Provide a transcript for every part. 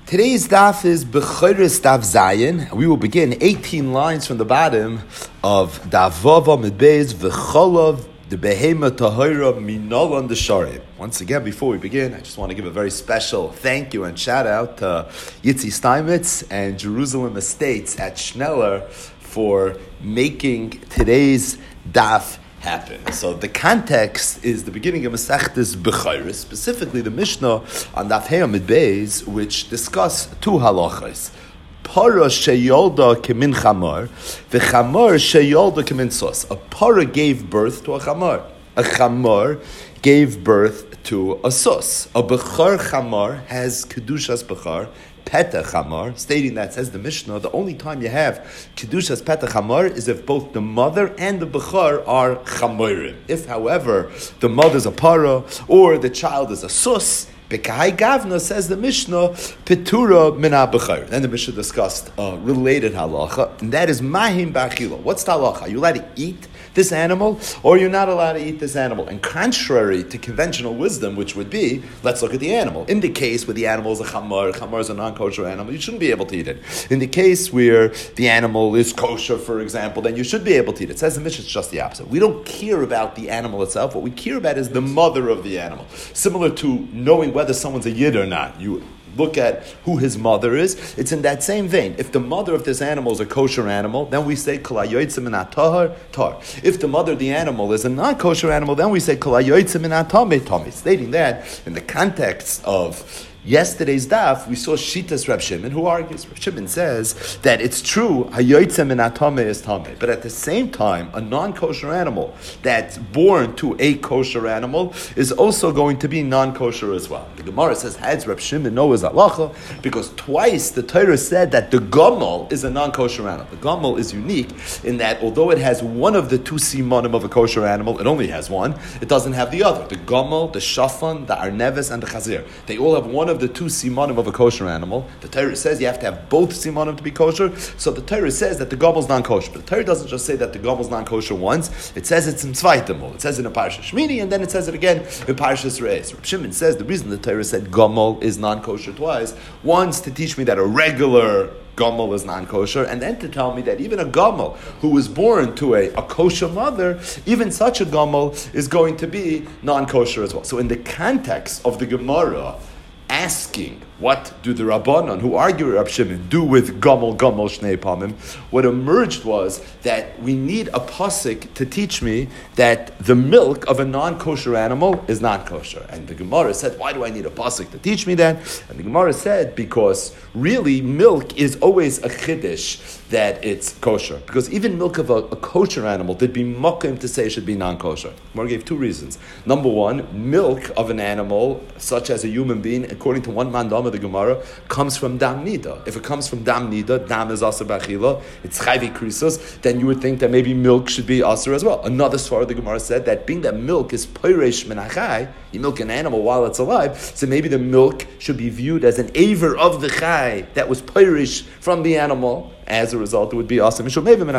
Today's daf is Bechoros Daf Zayin. We will begin 18 lines from the bottom of Daf Vava Midbeis V'cholav the Behema Tahira Minol the Sharim. Once again, before we begin, I just want to give a very special thank you and shout out to Yitzi Steinmetz and Jerusalem Estates at Schneller for making today's daf happen. So the context is the beginning of Masechtas Bechoros, specifically the Mishnah on Daf Hei Amud Beis, which discuss two halachas. Para sheyolda kemin chamar, v'chamar sheyolda kemin sos. A para gave birth to a chamar. A chamar gave birth to a sos. A bechar chamar has kedushas bechar, Petah Chamar, stating that, says the Mishnah, the only time you have Kedushas Petah Chamar is if both the mother and the Bechar are Chamorim. If, however, the mother's a Para or the child is a Sus, Bekahai Gavna, says the Mishnah, Petura Mina Bechar. Then the Mishnah discussed a related halacha, and that is Mahim Bachila. What's the halacha? Are you allowed to eat this animal, or you're not allowed to eat this animal? And contrary to conventional wisdom, which would be, let's look at the animal. In the case where the animal is a chamar is a non-kosher animal, you shouldn't be able to eat it. In the case where the animal is kosher, for example, then you should be able to eat it. It says in Mishnah, it's just the opposite. We don't care about the animal itself. What we care about is the mother of the animal. Similar to knowing whether someone's a yid or not. You look at who his mother is. It's in that same vein. If the mother of this animal is a kosher animal, then we say kol hayotzim min tahar tar. If the mother of the animal is a non-kosher animal, then we say kol hayotzim min tameh tameh. Stating that in the context of yesterday's daf, we saw Shitas Reb Shimon, who argues. Reb Shimon says that it's true, hayotzem min tameh is tameh, but at the same time, a non-kosher animal that's born to a kosher animal is also going to be non-kosher as well. The Gemara says, how does Reb Shimon know his halacha? Because twice the Torah said that the gamal is a non-kosher animal. The gamal is unique in that although it has one of the two simanim of a kosher animal, it only has one, it doesn't have the other. The gamal, the shafan, the arneves, and the chazir. They all have one of the two simanim of a kosher animal. The Torah says you have to have both simanim to be kosher. So the Torah says that the gamal is non-kosher. But the Torah doesn't just say that the gamal is non-kosher once. It says it's in tzvaitim. It says in a Parashat Shmini, and then it says it again in Parashat Re'ez. Reb Shimon says the reason the Torah said gamal is non-kosher twice, once to teach me that a regular gamal is non-kosher, and then to tell me that even a gamal who was born to a kosher mother, even such a gamal is going to be non-kosher as well. So in the context of the Gemara asking, what do the Rabbanon, who argue Reb Shimon, do with gamal shnei pamim? What emerged was that we need a pasuk to teach me that the milk of a non-kosher animal is not kosher. And the Gemara said, why do I need a pasuk to teach me that? And the Gemara said, because really milk is always a chiddush that it's kosher. Because even milk of a kosher animal, there'd be makom to say it should be non-kosher. The Gemara gave two reasons. Number one, milk of an animal, such as a human being, according to one mandam of the Gemara, comes from dam nida. If it comes from dam nida, dam is aser b'achila, it's chayvi krisos, then you would think that maybe milk should be aser as well. Another svara of the Gemara said that being that milk is poiresh min hachai, you milk an animal while it's alive, so maybe the milk should be viewed as an aver of the chai that was poirish from the animal. As a result, it would be awesome.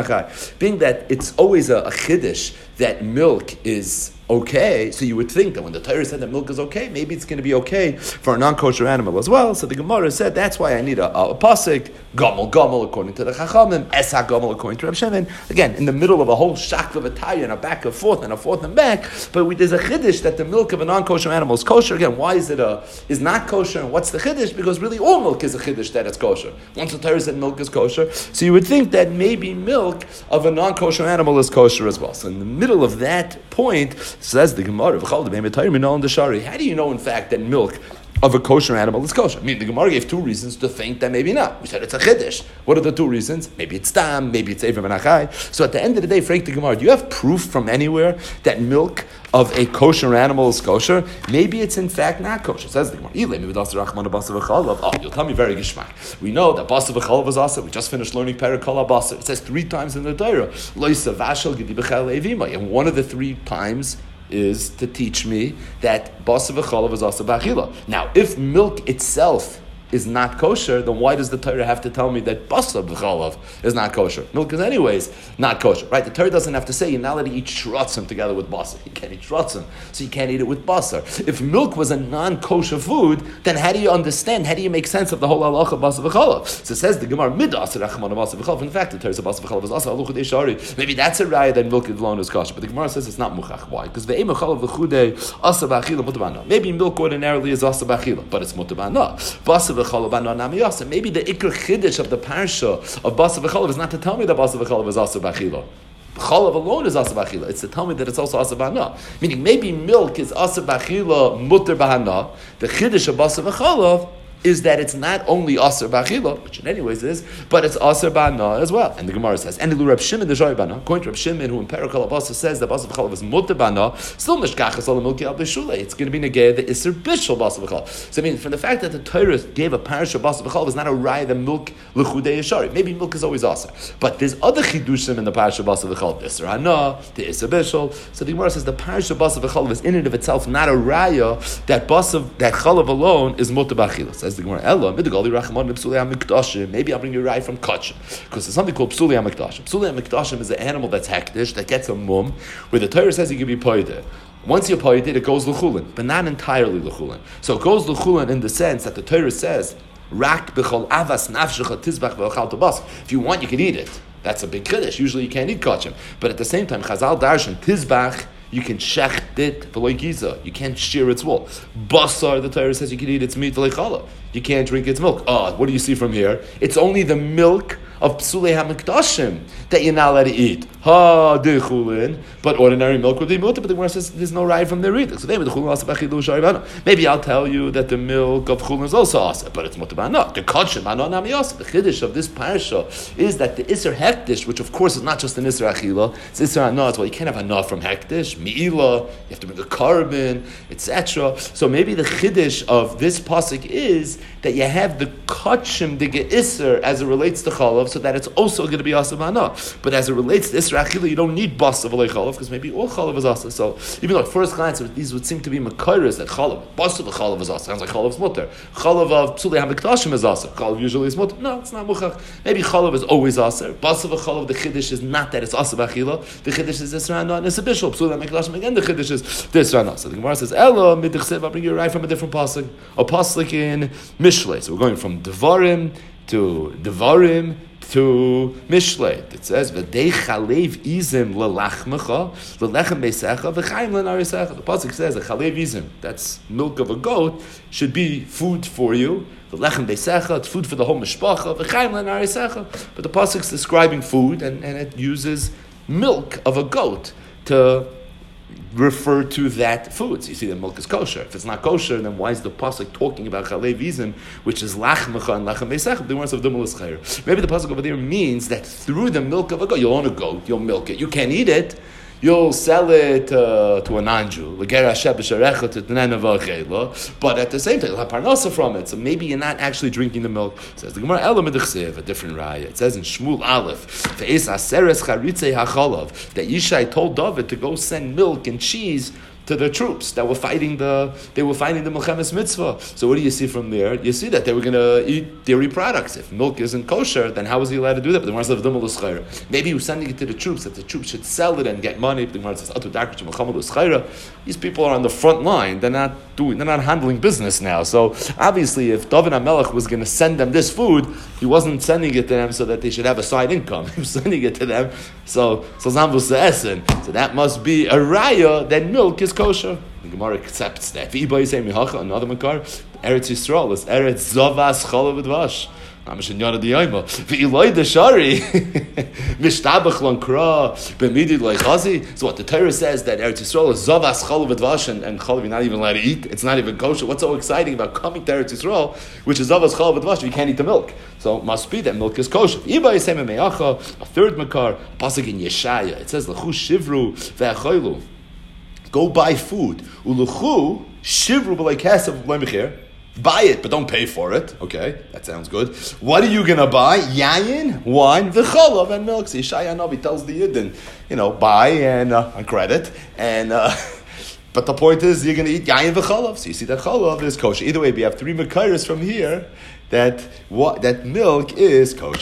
Being that it's always a chiddush that milk is okay, so you would think that when the Torah said that milk is okay, maybe it's going to be okay for a non-kosher animal as well. So the Gemara said, that's why I need a pasuk, gamal according to the Chachamim, esa gamal according to Reb Shimon. Again, in the middle of a whole shakl of a tire and a back and forth and a forth and back, but there's a chiddush that the milk of a non-kosher animal is kosher. Again, why is it is not kosher, and what's the chiddush? Because really all milk is a chiddush that it's kosher. Once the Torah said milk is kosher, so you would think that maybe milk of a non-kosher animal is kosher as well. So in the middle of that point, says the Gemara, how do you know in fact that milk of a kosher animal is kosher? I mean, the Gemara gave two reasons to think that maybe not. We said it's a chiddush. What are the two reasons? Maybe it's dam, maybe it's Ever Menachai. So at the end of the day, Frank the Gemara, do you have proof from anywhere that milk of a kosher animal is kosher? Maybe it's in fact not kosher. Says the Gemara, oh, you'll tell me very gishmak. We know that basa v'chalav is also. We just finished learning Perikol HaBasa. It says 3 times in the Torah, loisa vashel gedi b'chel evima. And one of the 3 times is to teach me that basa v'chalav is also b'achila. Now, if milk itself is not kosher, then why does the Torah have to tell me that basar b'chalav is not kosher? Milk is anyways not kosher, right? The Torah doesn't have to say you're not allowed to eat shrotzim together with basar. You can't eat shrotzim, so you can't eat it with basar. If milk was a non-kosher food, then how do you understand, how do you make sense of the whole halacha of basar v'chalav? So it says the Gemara, midas rachman basar v'chalav. In fact, the Torah says basar v'chalav is also haluchah deishari. Maybe that's a raya that milk alone is kosher, but the Gemara says it's not muchach. Why? Because the ve'em v'chalav v'chudei asar b'achila mutabana. Maybe milk ordinarily is asar b'achila, but it's mutabana. Basar v'chalav b'ana nami asar. Maybe the ikr chiddush of the parsha of basar v'chalav is not to tell me that basar v'chalav is asar b'achila. Chalav alone is asar b'achila. It's to tell me that it's also asar b'hana. Meaning maybe milk is asar b'achila mutter b'hana. The chiddush of basar v'chalav is that it's not only Asr B'achila, which in anyways is, but it's Asr B'ana as well. And the Gemara says, and the Reb Shimon the Zhari B'ana, according to Reb Shimon, who in Perikal Abasa says that Basar B'chalav is Mutter B'ana, still Mishkachas Al Milki Al B'Shulei. It's going to be negay the Isser Bishul Basar B'chalav. So I mean, from the fact that the Torah gave a parasha Basar B'chalav is not a raya the milk l'chudei yashari. Maybe milk is always Asr, but there's other chidushim in the parasha Basar B'chalav. The Isser Hana, the Isser Bishul. So the Gemara says the parasha Basar B'chalav is in and of itself not a raya that Chalav alone is Mutter B'achila. Says the Gemara, Ella. Maybe I'll bring you right from Kachim, because there's something called Psuli HaMikdashim. Psuli HaMikdashim is an animal that's hektish, that gets a mum, where the Torah says you can be poyed. Once you're poyed, it goes l'chulin, but not entirely l'chulin. So it goes l'chulin in the sense that the Torah says, Rak b'chol avas nafshecha tizbach v'ochal tabas. If you want, you can eat it. That's a big kiddush. Usually you can't eat Kachim. But at the same time, Chazal darshan, tizbach, you can shecht it v'loy giza. You can't shear its wool. Basar, the Torah says you can eat its meat v'loy chala. You can't drink its milk. What do you see from here? It's only the milk of Psulei HaMikdashim that you're not allowed to eat. But ordinary milk would be mutter, but the Gemara says there's no raya from there either. So maybe I'll tell you that the milk of chulin is also asa, but it's mutter b'ana. The kachim b'ana nami asa. The chiddush of this parasha is that the iser hektish, which of course is not just an iser achila, it's iser hana as well. You can't have hana from hektish, mi'ila, you have to bring a carbon, etc. So maybe the chiddush of this pasuk is that you have the kachim, the ge'iser, as it relates to chalav, so that it's also going to be asa b'ana. But as it relates to Isra Achila, you don't need basa v'lei chalav, because maybe all chalav is asa. So even though at first glance these would seem to be makairas that chalav, basa v'chalav is asa, sounds like chalav is mutter. Chalav of Psulei HaMikdashim is asa. Chalav usually is mutter. No, it's not muchach. Maybe chalav is always asa. Basa v'chalav, the chiddush is not that it's asa b'achila. The chiddush is Isra Hana and Isra Bishul. Psulei HaMikdashim, again, the chiddush is Isra Hana. So the Gemara says, Elo, midichsev, I'll bring you right from a different pasuk. A pasuk in Mishlei. So we're going from Devarim to Mishlei. It says, "V'dei chalev izim lelachmecha, lelechem beisecha, v'chaim lenarisecha." The pasuk says, "A chalev izim, that's milk of a goat, should be food for you. The lechem beisecha, it's food for the whole mishpacha. V'chaim lenarisecha." But the pasuk is describing food, and it uses milk of a goat to refer to that food. So you see that milk is kosher. If it's not kosher, then why is the pasuk talking about chalev izim, which is lachmecha and lachem beisech? The words of Dumalas Chayr. Maybe the pasuk over there means that through the milk of a goat, you'll own a goat, you'll milk it. You can't eat it. You'll sell it to a non-Jew, but at the same time, you'll have parnasa from it. So maybe you're not actually drinking the milk. It says the Gemara Elam Edechsev, a different raya. It says in Shmuel Aleph, that Yishai told David to go send milk and cheese to the troops that were fighting the Milchemes Mitzvah. So what do you see from there? You see that they were going to eat dairy products. If milk isn't kosher, then how was he allowed to do that? But the Gemara says, maybe he was sending it to the troops, that the troops should sell it and get money. But the Gemara says, these people are on the front line. They're not handling business now. So obviously, if David HaMelech was going to send them this food, he wasn't sending it to them so that they should have a side income. He was sending it to them. So that must be a raya that milk is kosher. The Gemara accepts that. Another makar, Eretz Yisrael is Eretz Zavas Chalav V'Dvash. So what the Torah says that Eretz Yisrael is Zavas Chalav V'Dvash and Chalav you're not even allowed to eat. It's not even kosher. What's so exciting about coming to Eretz Yisrael, which is Zavas Chalav V'Dvash, if you can't eat the milk? So it must be that milk is kosher. A third makar, pasuk in Yeshaya, it says L'chu Shivru Ve'achoylu. Go buy food. Uluchu shivru b'lei kesef b'lei mechir. Buy it, but don't pay for it. Okay, that sounds good. What are you gonna buy? Yayin, wine, v'cholav, and milk. So Yeshaya Navi tells the Yidden, buy and on credit, and But the point is, you're going to eat yayin v'chalav. So you see that chalav is kosher. Either way, we have 3 mekayros from here that milk is kosher.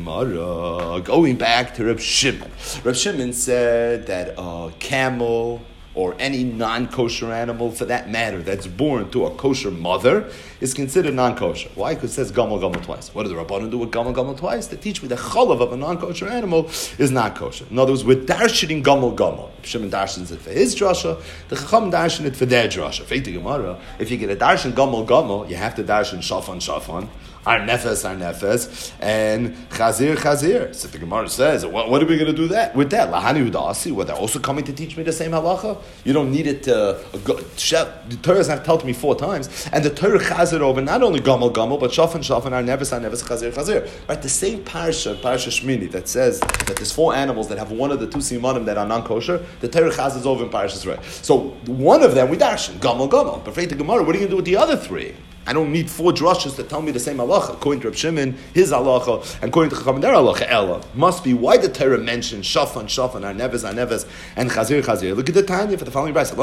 Going back to Reb Shimon. Reb Shimon said that a camel or any non-kosher animal, for that matter, that's born to a kosher mother, is considered non-kosher. Why? Because it says gamal gamal twice. What do the Rabbanan do with gamal gamal twice? They teach me the chalav of a non-kosher animal is not kosher. In other words, we're darshaning gamal gamal. Shimon darshans it for his drasha, the Chacham darshan it for their drasha. If you get a darshan gamal gamal, you have to darshan shafan shafan, ar nefes, and chazir. So the Gemara says, what are we going to do that with that? Lahani udasi, what, they're also coming to teach me the same halacha? You don't need it to the Torah has told me 4 times, and the Torah chazir over not only gamal gamal, but shafan ar nefes, chazir. Right, the same parasha Shmini, that says that there's 4 animals that have one of the 2 simanim that are non-kosher. The Torah chazir is over in Parashas Rei. So one of them we darshan gamal gamal. But for the Gemara, what are you going to do with the other 3? I don't need 4 drashas to tell me the same halacha. According to Reb Shimon, his halacha, and according to Chacham, their halacha. Ella must be why the Torah mentioned shafan, ar neves, and chazir. Look at the Tanya for the following verse.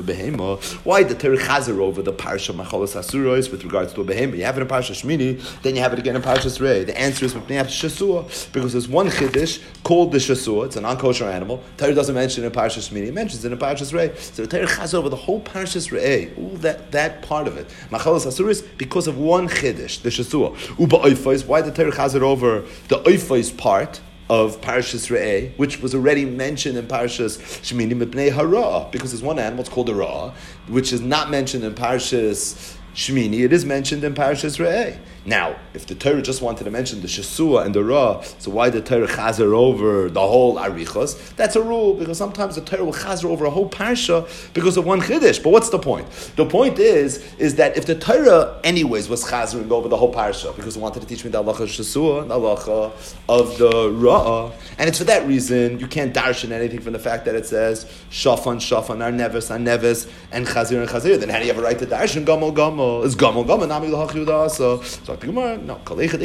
Why the Torah chazir over the parsha macholas asuros with regards to a behema? You have it in Parsha Shmini, then you have it again in Parshas Rei. The answer is shasua, because there's one chiddush called the shasua. It's a non-kosher animal. Torah doesn't mention it in Parsha Shmini. It mentions it in Parshas Rei. So the Torah chazir over the whole Parshas Rei, all that part of it. Macholas asuros, because of one chiddush, the shasua. Uba oifos, why the Torah chazir over the oifos part of Parashas Re'eh, which was already mentioned in Parashas Shemini Mipnei Hara, because there's one animal, it's called a Ra, which is not mentioned in Parashas Shemini, it is mentioned in Parashas Re'eh. Now, if the Torah just wanted to mention the Shasua and the Ra, so why the Torah chazer over the whole Arichos? That's a rule, because sometimes the Torah will chazer over a whole parsha because of one Chiddush. But what's the point? The point is that if the Torah anyways was chazering over the whole parsha, because it wanted to teach me the halacha of Shasua and the halacha of the Ra, and it's for that reason you can't darshan anything from the fact that it says Shafan, ar neves, and chazir. Then how do you have a right to darshan gamal? Is gamal nami l'hach yudasa? So no,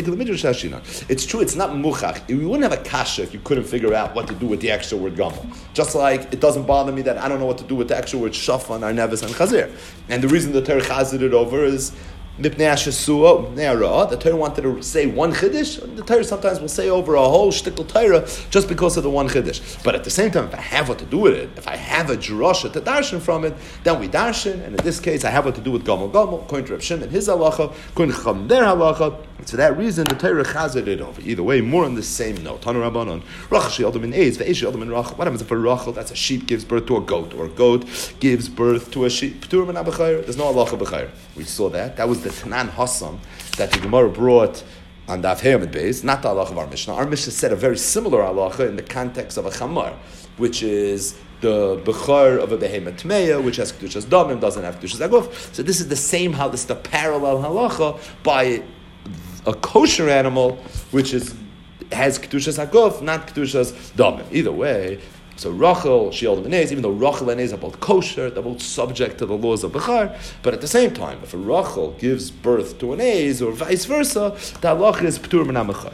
it's true, it's not muchach. We wouldn't have a kasha if you couldn't figure out what to do with the extra word gamal. Just like it doesn't bother me that I don't know what to do with the extra word shafan, ar neves, and chazir. And the reason the Torah chazed it over is Mipnei Hashasua, Mipnei Hara. The Torah wanted to say one chiddush. The Torah sometimes will say over a whole shtickle Torah just because of the one chiddush. But at the same time, if I have what to do with it, if I have a drasha to darshan from it, then we darshan. And in this case, I have what to do with gamal. According to Reb Shimon, his halacha, according to Chacham, their halacha. And for that reason, the Torah chazed it over. Either way, more on the same note. Tanu Rabbanon, Rachel she'yaldam in Eitz, ve'esh she'yaldam in Rachel. What happens if a Rachel, that's a sheep, gives birth to a goat, or a goat gives birth to a sheep? There's no halacha b'chayr. We saw that. That was the Tanan Hassam that the Gemara brought on Daf Heyamid Beis, not the halacha of our Mishnah. Our Mishnah said a very similar halacha in the context of a chamar, which is the bechar of a behema tmeya, which has kedushas damim, doesn't have kedushas aguf. So this is the same halacha, this is the parallel halacha by a kosher animal, which has kedushas aguf, not kedushas damim. Either way. So Rachel, She'yaldam and Eitz, even though Rachel and Eitz are both kosher, they're both subject to the laws of Bechar, but at the same time, if a Rachel gives birth to an Eitz, or vice versa, the halacha is P'tur Min HaMechayr.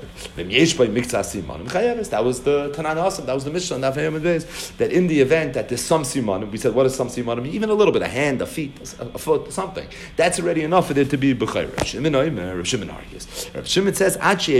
That was the Tanan Hassam, that was the Mishnah, that in the event that there's some simanim, we said, what is some simanim mean? Even a little bit, a hand, a feet, a foot, something. That's already enough for there to be Bechayr. Reb Shimon argues. Reb Shimon says,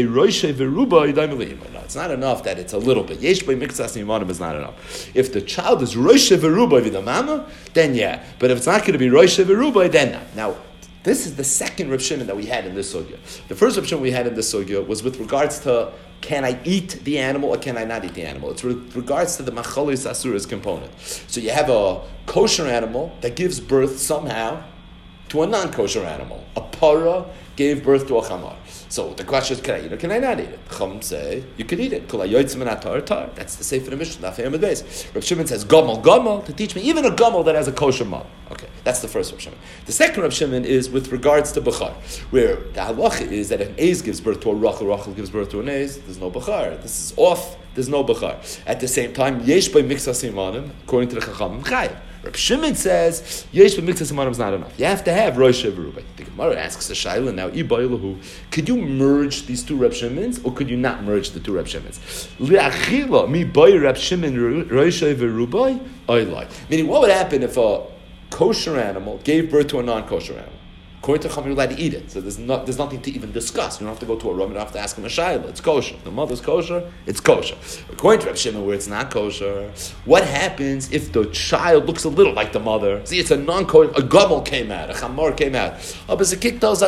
it's not enough that it's a little bit. Yesh by Mikzah Simanim is not enough. If the child is Rosh Verubai Vidamama, then yeah. But if it's not going to be Rosh Verubai, then not. Now, this is the second Reb Shimon that we had in this sugya. The first Reb Shimon we had in this sugya was with regards to can I eat the animal or can I not eat the animal? It's with regards to the Macholis Asuras component. So you have a kosher animal that gives birth somehow to a non-kosher animal. A para gave birth to a chamar. So the question is, can I eat it or can I not eat it? Chum say, you can eat it. That's the Sefer Mishnah. Reb Shimon says, gamal, to teach me even a gamal that has a kosher mom. Okay, that's the first Reb Shimon. The second Reb Shimon is with regards to Bechar, where the halacha is that if an Eiz gives birth to a Rachel gives birth to an Eiz, there's no Bechar. This is off, there's no Bechar. At the same time, yesh by miksa simanim, according to the Chacham, chayav. Reb Shimon says, yesh b'mikzas simanim is not enough. You have to have Rosh Verubai. The Gemara asks the Shaila now, could you merge these two Reb Shimons, or could you not merge the two Reb Shimons? Li'achila mi bay Reb Shimon Rosh Verubai, oilai. Meaning, what would happen if a kosher animal gave birth to a non-kosher animal. According to Chacham, you're allowed to eat it. So there's nothing to even discuss. You don't have to go to a room. You don't have to ask him a shayla. It's kosher. The mother's kosher. It's kosher. According to Reb Shimon, where it's not kosher, what happens if the child looks a little like the mother? See, it's a non-kosher. A gobble came out. A chamor came out. So this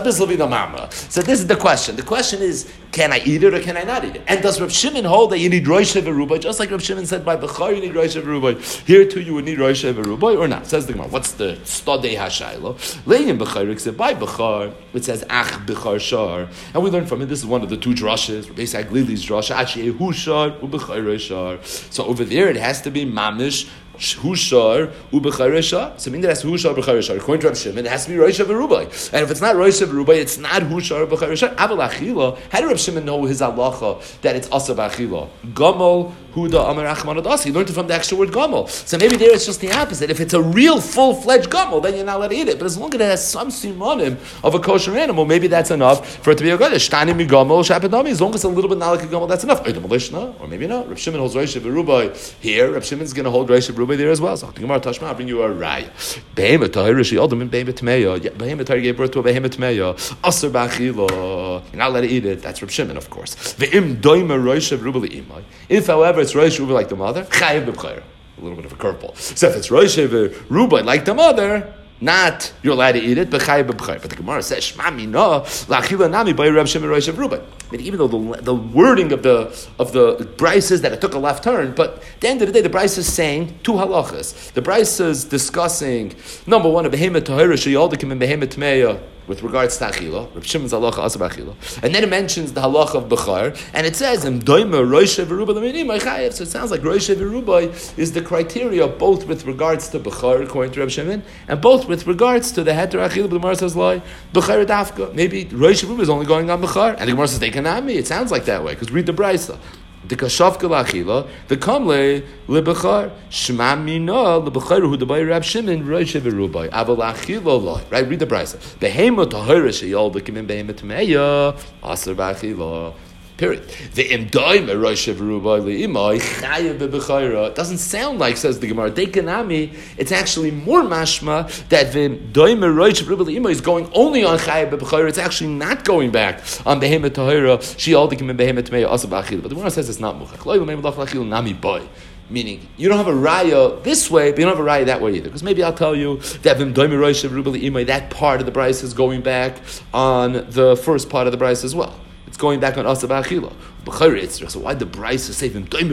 is the question. The question is, can I eat it or can I not eat it? And does Reb Shimon hold that you need rosh v'rubai? Just like Reb Shimon said by Bechar, you need rosh v'rubai. Here too, you would need rosh v'rubai or not? Says the Gemara. What's the stadei hashaylo? Le'in Bechar said by Bechar, it says ach Bechar shar, and we learn from it. This is one of the two drushes. Basically, Glili's drush. Achi Hushar uBechar shar. So over there, it has to be mamish. Hushar uBechar. So meaning that it has to be Hushar Bechar. According to Reb Shimon, it has to be Rosh v'rubai. And if it's not Rosh v'rubai, it's not Hushar Bechar. Aval achila. How did Reb Shimon know his halacha that it's asa b'achila? Gomel huda amar achman adas. He learned it from the extra word gomel. So maybe there it's just the opposite. If it's a real full-fledged gomel, then you're not allowed to eat it. But as long as it has some simanim of a kosher animal, maybe that's enough for it to be a good. Shtani mi gomel shapedami. As long as it's a little bit not like a gomel, that's enough. Or maybe not. Reb Shimon holds Rosh v'rubai here. Reb Shimon's going to hold Rosh v'rubai there as well. So the Gemara Tashma, I'll bring you a raya. Behemoth tahira she oldem in behemoth tmeya. Behemoth tahira gave birth to a behemoth tmeya. Aser b'achila. You're not allowed to eat it. That's Reb Shimon, of course. Ve'im doima rosh v'ruba li'imai. If, however, it's rosh v'ruba like the mother, chayiv b'chayr. A little bit of a curveball. So if it's rosh v'ruba like the mother, not you're allowed to eat it, but chayiv b'chayr. But the Gemara says shma mina la'achila nami by Reb Shimon rosh v'ruba. I mean, even though the wording of the Bryce is that it took a left turn, but at the end of the day, the Bryce is saying two halachas. The Bryce is discussing, number one, a behemoth tahira sheyaldikim and behemoth tmeya with regards to achila, Reb Shimon's halacha asa b'achila, and then it mentions the halacha of bechar, and it says im doima rosh v'ruba l'minim chayev. So it sounds like rosh v'ruba is the criteria both with regards to bechar according to Reb Shimon, and both with regards to the heter achila. But the Gemara says lie bechar dafka. Maybe rosh v'ruba is only going on bechar, and the Gemara says they cannot be. It sounds like that way because read the brayso. The kashavka lachila, the kamle lebechar, shema mina lebechar hu dabay Rab Shimon rosh v'rubai aval achila loy. Right, read the brayso. Behemoth tahira sheyaldikim and behemoth tmeya aser b'achila. Period. The imdaim a rosh v'rubai leimai chayav b'bechayra. It doesn't sound like, says the Gemara, dekanami. It's actually more mashma that the imdaim a rosh v'rubai leimai is going only on chayav b'bechayra. It's actually not going back on behemoth tahira sheyaldikim and behemoth tmeya aser b'achila. But the Gemara says it's not muchach. Lo yilmei melach lachil nami boy. Meaning, you don't have a raya this way, but you don't have a raya that way either. Because maybe I'll tell you that that part of the Bryce is going back on the first part of the Bryce as well. It's going back on Asa B'Achila. So why the Bryce is saying why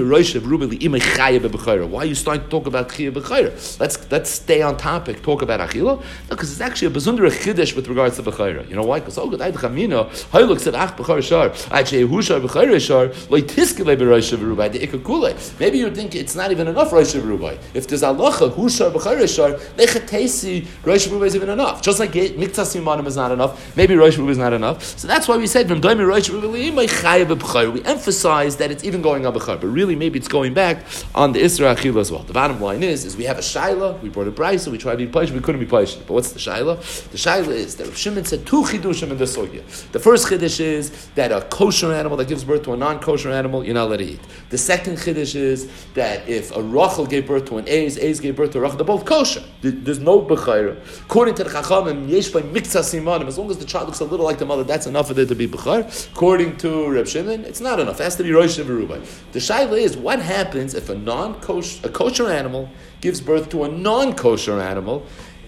are you starting to talk about Chiyah B'Chayra? Let's stay on topic, talk about Achila. No, because it's actually a Bezundra Chiddush with regards to B'Chayra. You know why? Because good Chamina, Hayluk said Ach B'Chayra Shar, Ache Hushar B'Chayra Shar, Loitiskele B'Rosh V'Rubai, the Ikakule. Maybe you think it's not even enough Rosh V'Rubai. If there's Alacha Hushar B'Chayra Shar, Lechatesi Rosh V'Rubai is even enough. Just like Mikta Simanim is not enough, maybe Rosh V'Rubai is not enough. So that's why we said from Doimi Rosh V'Rubai Chayah B'Chayra. Emphasize that it's even going on Bechar, but really maybe it's going back on the Isra Achila as well. The bottom line is we have a Shaila, we brought a Bryce, we tried to be Paish, we couldn't be Paish. But what's the Shaila? The Shaila is that Reb Shimon said two Chidushim in the Sugya. The first Chiddush is that a kosher animal that gives birth to a non-kosher animal, you're not allowed to eat. The second Chiddush is that if a Rachel gave birth to an A's gave birth to a Rachel, they're both kosher. There's no Bechayra. According to the Chachamim, Yesh by Mikta Simanim, as long as the child looks a little like the mother, that's enough for there to be Bechar. According to Reb Shimon, it's not enough. It has to be Rosh V'Rubai. The shaila is what happens if a kosher animal gives birth to a non-kosher animal,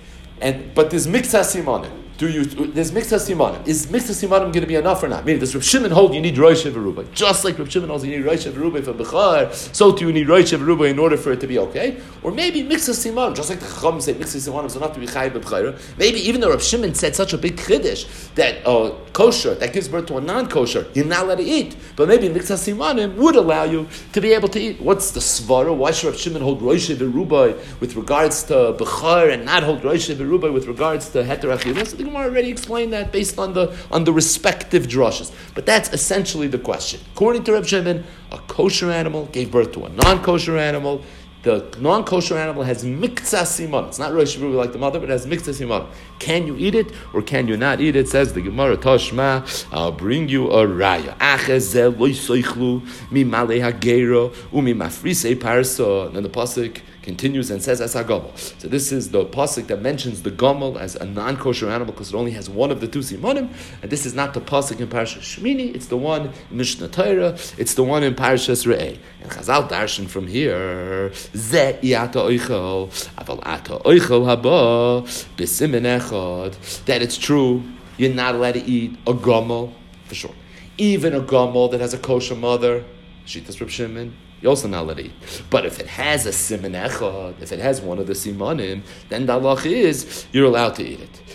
but there's mixed simanim. There's mixed simanim. Is mixed simanim going to be enough or not? Meaning, does Reb Shimon hold you need Rosh V'Rubai? Just like Reb Shimon holds you need Rosh V'Rubai for Bechar, so too you need Rosh V'Rubai in order for it to be okay? Or maybe mixed simanim, just like the Chacham say mixed simanim is enough to be Chayav B'Bechar. Maybe even though Reb Shimon said such a big chiddush that kosher that gives birth to a non-kosher, you're not allowed to eat. But maybe mixed simanim would allow you to be able to eat. What's the svara? Why should Reb Shimon hold Rosh V'Rubai with regards to Bechar and not hold Rosh V'Rubai with regards to Heter Achilas? So the Gemara already explained that based on the respective drushes. But that's essentially the question. According to Reb Shimon, a kosher animal gave birth to a non-kosher animal. The non-kosher animal has mikza siman. It's not Rosh V'Rubai like the mother, but it has mikza siman. Can you eat it or can you not eat it? Says the Gemara Tashma, I'll bring you a raya. Achezel loy soichlu mi malei hagera umi mafrisei parsa. And then the pasuk continues and says, as a gomel. So this is the pasuk that mentions the gomel as a non-kosher animal because it only has one of the two simonim, and this is not the pasuk in Parashas Shmini, it's the one in Mishnah Torah, it's the one in Parashas Re'eh. And Chazal darshan from here, Ze iyata oichel, aval ata oichel haba, b'simen echad, that it's true, you're not allowed to eat a gomel, for sure. Even a gomel that has a kosher mother, Shitas Reb Shimon, you're also not allowed to eat. But if it has a siman echad, if it has one of the simanim, then the halach is you're allowed to eat it.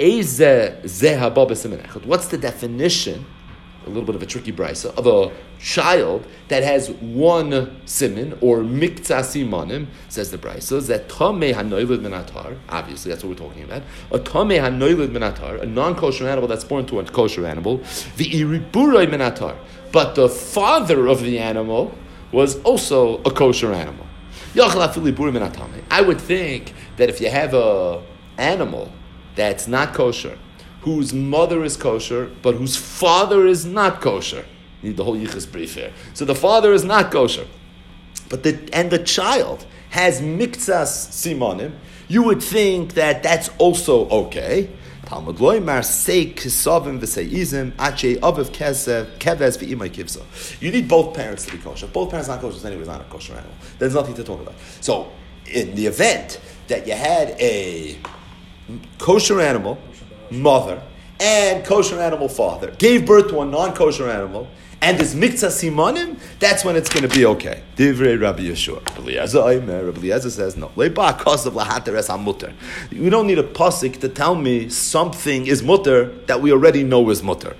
What's the definition? A little bit of a tricky brisa of a child that has one siman or mikta simanim, says the brisa, that tameh hanoilid minatar. Obviously, that's what we're talking about. A tameh hanoilid minatar, a non-kosher animal that's born to a kosher animal. V'iriburoi minatar, but the father of the animal was also a kosher animal. I would think that if you have an animal that's not kosher, whose mother is kosher, but whose father is not kosher, you need the whole yichus brief here. So the father is not kosher, but the child has miktsas simonim, you would think that that's also okay. Talmud loymar say kisavim v'seizim ache aviv keves v'imay kivsa. You need both parents to be kosher. If both parents are not kosher, anyway, it's not a kosher animal. There's nothing to talk about. So, in the event that you had a kosher animal mother and kosher animal father gave birth to a non-kosher animal, and this miktzah simanim, that's when it's going to be okay. Divrei Rabbi Yeshua. Rabbi Eliezer says no. We don't need a pasuk to tell me something is mutter that we already know is mutter.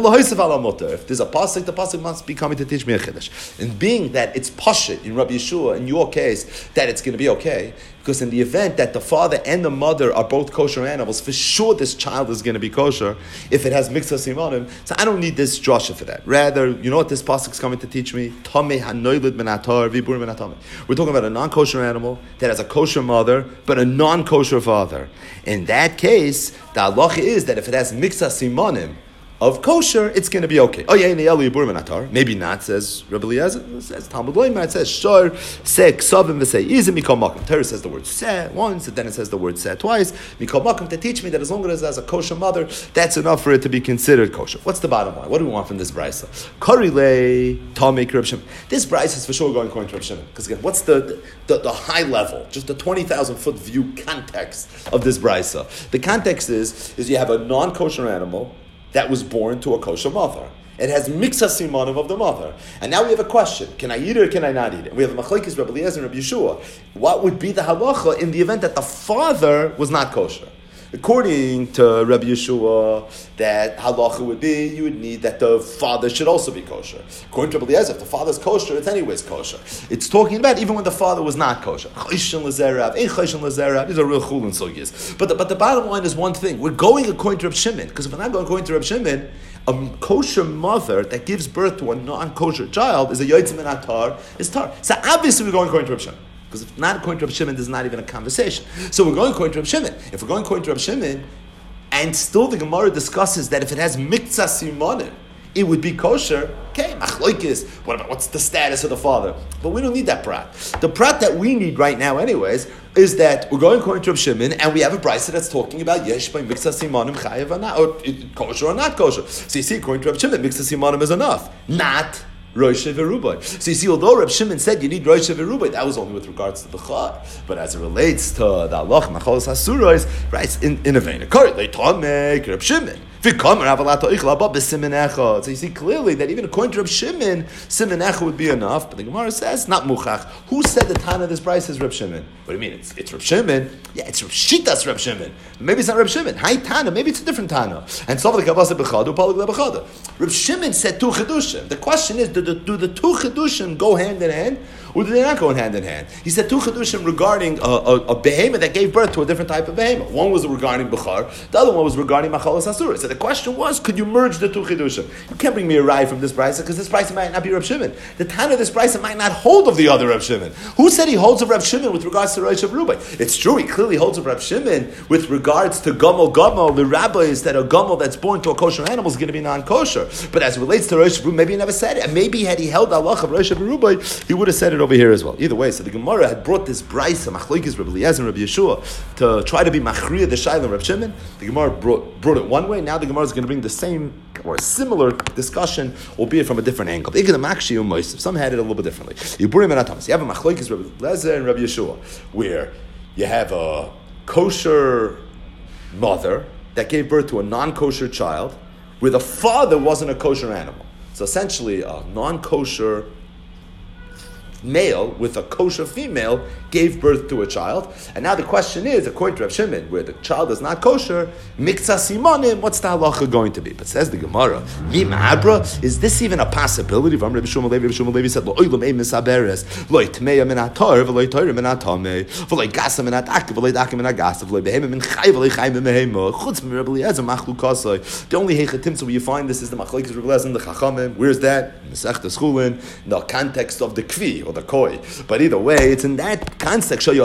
If there's a pasuk, the pasuk must be coming to teach me a chiddush. And being that it's pashit in Rabbi Yeshua, in your case, that it's going to be okay, because in the event that the father and the mother are both kosher animals, for sure this child is going to be kosher if it has miktzah simanim. So I don't need this drasha for that. Rather, you know what this pasuk is coming to teach me? Tameh hanoilid minatar vibur minatameh. We're talking about a non-kosher animal that has a kosher mother but a non-kosher father. In that case, the halacha is that if it has miktzah simanim of kosher, it's going to be okay. Oh yeah, maybe not, says Rabbi Eliezer. Says Talmud Loymar. It says shor se ksavim v'sei izim mikol makom. Torah says the word se once, and then it says the word se twice. Mikol makom to teach me that as long as it has a kosher mother, that's enough for it to be considered kosher. What's the bottom line? What do we want from this brisa? Karilei tamei Reb Shimon. This brisa is for sure going according to Reb Shimon. Because again, what's the high level, just the 20,000 foot view context of this brisa? The context is you have a non-kosher animal that was born to a kosher mother. It has miksa simanim of the mother. And now we have a question. Can I eat it or can I not eat it? We have a machlekes, Rabbi Eliezer and Rabbi Yeshua. What would be the halacha in the event that the father was not kosher? According to Rabbi Yeshua, that halacha would be, you would need that the father should also be kosher. According to Rabbi Eliezer, if the father's kosher, it's anyways kosher. It's talking about even when the father was not kosher. Choshen l'zerav, ein choshen l'zerav, these are real chulin sugyas. But the bottom line is one thing. We're going according to Reb Shimon, because if we're not going according to Reb Shimon, a kosher mother that gives birth to a non-kosher child is a yotzim min atar, is tar. So obviously we're going according to Reb Shimon. Because if not according to Reb Shimon, there's not even a conversation. So we're going according to Reb Shimon. If we're going according to Reb Shimon, and still the Gemara discusses that if it has miktzah simanim, it would be kosher. Okay, machlokes. What's the status of the father? But we don't need that prat. The prat that we need right now, anyways, is that we're going according to Reb Shimon, and we have a brisa that's talking about yesh by miktzah simanim chayev or not, or kosher or not kosher. So you see, according to Reb Shimon, miktzah simanim is enough, not Rosh V'Rubai. So you see, although Reb Shimon said you need Rosh V'Rubai, that was only with regards to the Chad. But as it relates to the Halach, Macholos Hasuros, right, in a vein. They taught me Reb Shimon. So you see clearly that even according to Reb Shimon, Simen Echa would be enough. But the Gemara says, not Muchach. Who said the Tana of this price is Reb Shimon? What do you mean? It's Reb Shimon? Yeah, it's Reb Shitas Reb Shimon. Maybe it's not Reb Shimon. Hi Tana, maybe it's a different Tana. And some of the Kabbalah Bechadu, Palag Bechadu. Reb Shimon said two Chedushim. The question is, do the two Chedushim go hand in hand? Or do they not go hand in hand? He said two Chedushim regarding a behemoth that gave birth to a different type of behemoth. One was regarding Bechar, the other one was regarding Machalas Asura. So the question was, could you merge the two Chedushim? You can't bring me a ride from this brisa because this brisa might not be Reb Shimon. The Tana of this brisa might not hold of the other Reb Shimon. Who said he holds of Reb Shimon with regards to Rosh Rubai? It's true, he clearly holds of Reb Shimon with regards to Gomel. The rabbis that a Gomel that's born to a kosher animal is going to be non-kosher. But as it relates to Rosh Rubai, maybe he never said it. And maybe had he held the halach of Rosh Rubai, he would have said it it over here as well. Either way, so the Gemara had brought this brisa, Machlokes Rabbi Eliezer and Rabbi Yeshua, to try to be machriya the Shaila and Rabbi Shimon. The Gemara brought it one way. Now the Gemara is going to bring the same or a similar discussion, albeit from a different angle. Some had it a little bit differently. You have a Machlokes Rabbi Eliezer and Rabbi Yeshua, where you have a kosher mother that gave birth to a non-kosher child, where the father wasn't a kosher animal. So essentially, a non-kosher male with a kosher female gave birth to a child. And now the question is, according to Rav Shimon, where the child is not kosher, mikza simonim, what's the halacha going to be? But says the Gemara, mi ma'abra, is this even a possibility? Rabbi Shmuel Levi said, lo oilam ei misaberes, lo itmeya min atar, v'lo itoyer min atame, v'lo gasa min atak, v'lo daka min agasa, v'lo behema min chay, v'lo chay min behema, chutz min Rabbi Eliezer machlukasai. The only hechatim where you find this is the machlokes Rabbi Eliezer and the chachamim. Where's that? Masechta Schulin, in the context of the kvi, or the koi. But either way, it's in that context, in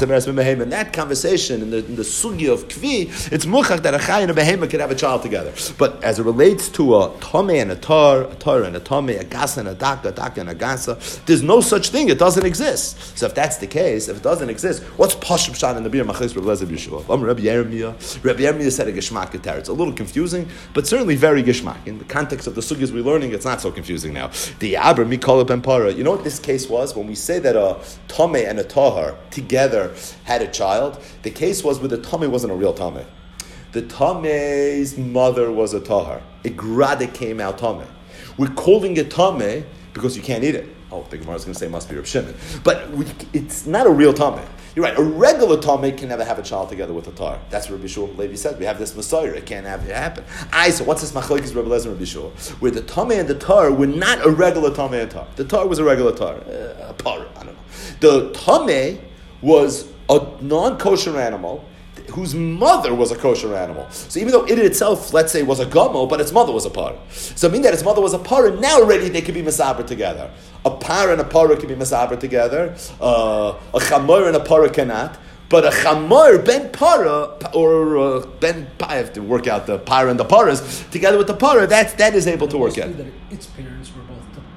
that conversation, in the sugi of kvi, it's muchach that a chay and a behema can have a child together. But as it relates to a tome and a tar and a tome, a gasa and a daka and a gasa, there's no such thing. It doesn't exist. So if that's the case, if it doesn't exist, what's pashut pshat in the bir machlokes Rabbi Eliezer Yeshua? Rabbi Yirmiyah said a geshmak keter. It's a little confusing, but certainly very geshmak. In the context of the sugyas we're learning, it's not so confusing now. The Abra Mikol ben Para. You know what this case was? When we say that a tome and a tahar together had a child, the case was where the tome wasn't a real tome. The tome's mother was a tahar. It grade came out tome. We're calling it tome because you can't eat it. Oh, the Gemara is going to say it must be Rav Shimon. But it's not a real tame. You're right. A regular tame can never have a child together with a tar. That's what Rabbi Shua Levi said. We have this Messiah. It can't have it happen. So what's this machlokes Rabbi Eliezer and Rabbi Shua? Where the tame and the tar were not a regular tame and tar. The tar was a regular tar. A par, I don't know. The tame was a non-kosher animal whose mother was a kosher animal. So even though it itself, let's say, was a gamo, but its mother was a par. So I mean that its mother was a par, and now already they could be masaber together. A par and a para can be masaber together. A chamor and a para cannot. But a chamor ben para or ben pa, I have to work out the para and the paras together with the para. That is able to work out. Its parents were both.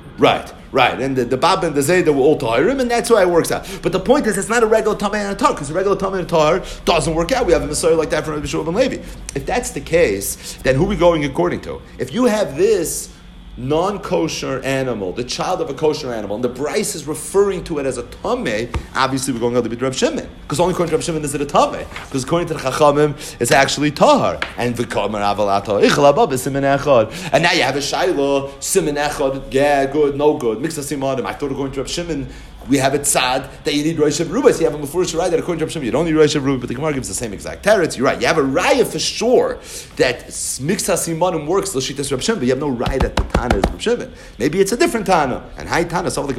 Right, and the Bab and the Zayda were all Tahirim, and that's why it works out. But the point is, it's not a regular Tameh and a Tar, because a regular Tameh and a Tar doesn't work out. We have a Messiah like that from Rabbi Shua ben Levi. If that's the case, then who are we going according to? If you have this non-kosher animal, the child of a kosher animal, and the Bryce is referring to it as a tameh, obviously we're going to be Reb Shimon, because only according to Reb Shimon is it a tameh, because according to the Chachamim, it's actually tahar. And the Kamer Avalata, Ichalabab is Simen Echad. And now you have a Shaila, Simen Echad, yeah, good, no good, mixed Simanim. I thought according to Reb Shimon, we have it tzad that you need Rosh Hashanah. So you have a Mefurish Raya that according to Reb Shimon, you don't need Rosh Hashanah, but the Gemara gives the same exact teretz. You're right. You have a Raya for sure that Miksa Simanim works, L'shitas Reb Shimon, but you have no Raya that the Tana is Reb Shimon. Maybe it's a different Tana. And Hai Tana, he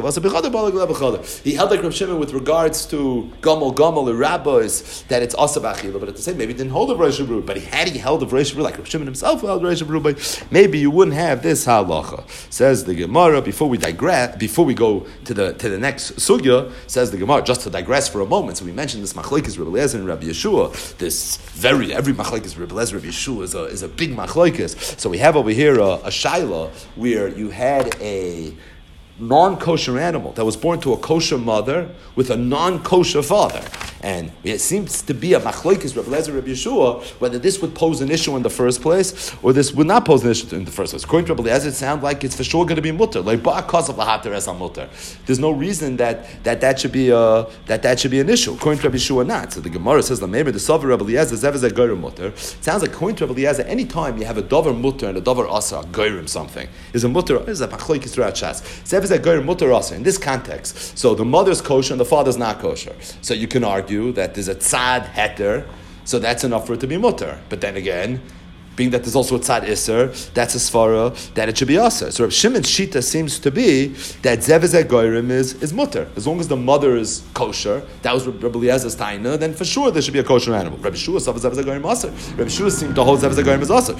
held like Reb Shimon with regards to Gomel, the rabbis, that it's Asabachila, but at the same, maybe he didn't hold of Rosh Hashanah, but he held of Rosh Hashanah, like Reb Shimon himself held Rosh Hashanah, but maybe you wouldn't have this halacha. Says the Gemara, before we go to the next sugya, says the Gemara, just to digress for a moment. So we mentioned this machlokes Rabbi Eliezer and Rabbi Yeshua. Every machlokes Rabbi Eliezer and Rabbi Yeshua is a big machlokes. So we have over here a shaila where you had a non-kosher animal that was born to a kosher mother with a non-kosher father. And it seems to be a machlokes Rabbi Eliezer Rabbi Yeshua whether this would pose an issue in the first place or this would not pose an issue in the first place. According to Rabbi Eliezer, it sounds like it's for sure going to be mutter. Like ba'akos of lahater as a mutter. There's no reason that should be an issue. According to Rabbi Yeshua, not. So the Gemara says, "Maybe the Sover Rabbi Eliezer zev is a goyim mutter." It sounds like according to Rabbi Eliezer, any time you have a dover mutter and a dover asa goyim something is a mutter is a machlokes throughout Shas. Zev is a goyim mutter asa in this context. So the mother's kosher and the father's not kosher. So you can argue that there's a tzad heter, so that's enough for it to be mutter. But then again, being that there's also a tzad iser, that's a svara that it should be aser. So Reb Shimon's shita seems to be that zevizeh goyrim is mutter. As long as the mother is kosher, that was Rabbi Eliezer's taina, then for sure there should be a kosher animal. Rabbi Shua saw zevizeh goyrim aser. Rabbi Shua seemed to hold zevizeh goyrim as aser.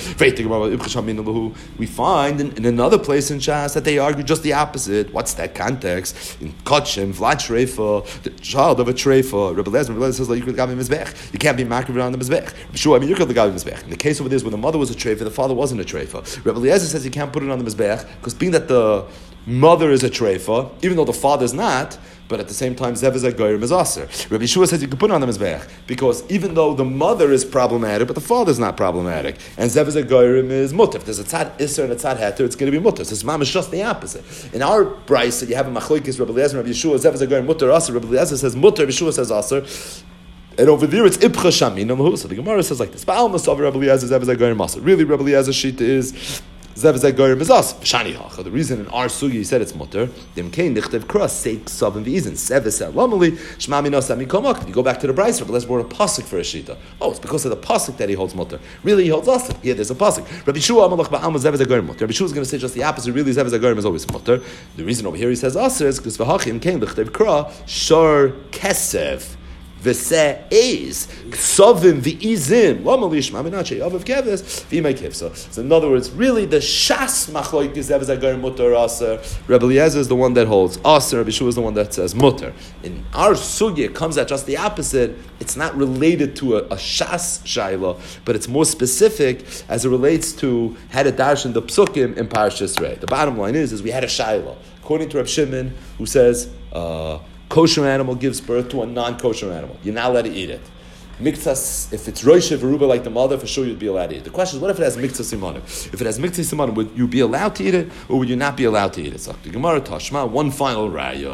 We find in another place in Shas that they argue just the opposite. What's that context? In Kotchim, Vlad Shreifa, the child of a Shreifa, Rabbi Eliezer says, like, you could gabi mizbech. You can't be makriv on the mizbech. Rabbi Shua, you could gabi mizbech. In the case over this, when the mother was a treifa, the father wasn't a treifa. Rabbi Eliezer says you can't put it on the mizbeach because being that the mother is a treifa, even though the father is not. But at the same time, Zev is a goyim is aser. Rabbi Yeshua says you can put it on the mizbeach because even though the mother is problematic, but the father is not problematic, and Zev is a goyim is mutter. If there's a tzad iser and a tzad heter, it's going to be mutter. So Mom is just the opposite. In our brayso, you have a machlokes Rabbi Eliezer and Rabbi Yeshua. Zev is a goyim mutter aser. Rabbi Eliezer says mutter. Rabbi Yeshua says aser. And over there it's ibcha shamin. So the Gemara says like this: Ba'al masav Rabbi Eliezer Zev is a goyim aser. Really, Rabbi Eliezer's shita is. Zev is goyim is us. Shani hacha. The reason in our sugi he said it's mutter. Dem kain nichtav cross seik sav and v'izin. Zev is lamali shma minos amikomak. You go back to the brayser, but let's borrow a pasuk for a shita. Oh, it's because of the pasuk that he holds mutter. Really, he holds us. Yeah, there's a pasuk. Rabbi Shua amalach ba'alma Zev is goyim mutter. Rabbi Shua is going to say just the opposite. Really, Zev is goyim is always mutter. The reason over here he says us is because v'hachim kain nichtav kra shor kesev. V'seh is ksovim v'izim lamalish maminache avav keves v'imay kevsa. So in other words, really the shas machloik is Zev is goyim mutter aser. Rabbi Eliezer is the one that holds aser. Rabbi Shua is the one that says mutter. In our sugya, it comes at just the opposite. It's not related to a shas shayla, but it's more specific as it relates to had a dash in the psukim in Parashas Rei. The bottom line is we had a shayla according to Reb Shimon who says. Kosher animal gives birth to a non-kosher animal. You're not allowed to eat it. Miktsas, if it's roisha v'ruba like the mother, for sure you'd be allowed to eat it. The question is, what if it has miktsas simanim? If it has miktsas simanim, would you be allowed to eat it, or would you not be allowed to eat it? So the Gemara Tashma, one final raya.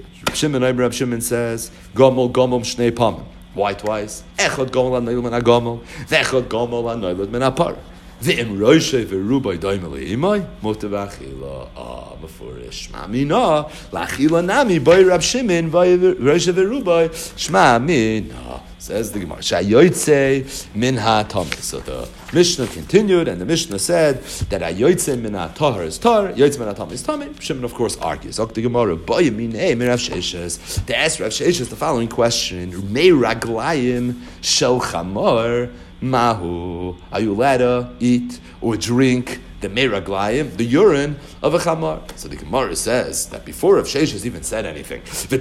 Reb Shimon says, Gomel shnei pamim. Why twice? Echad gomel anoilad min hagomel, v'echad gomel anoilad min hapar. V'im roisha v'ruba daimeli imay, mote v'achila. Mefurish Shma Mina Lachila Nami by Rab Shimon by Rosh Verubai Shma Mina says the Gemara Shayoytze Minha Tameh. So the Mishnah continued and the Mishnah said that Ayoytze Minha Tahar is Tar, Yoytze Minha Tameh is Tameh. Shimon of course argues. The Gemara Boy Minei Rav Sheishes. They asked Rav Sheishes the following question: Mei Raglayim Shel Chamor Mahu. Are you allowed to eat or drink the meraglayim, the urine of a chamar? So the Gemara says that before Rav Sheishes even said anything,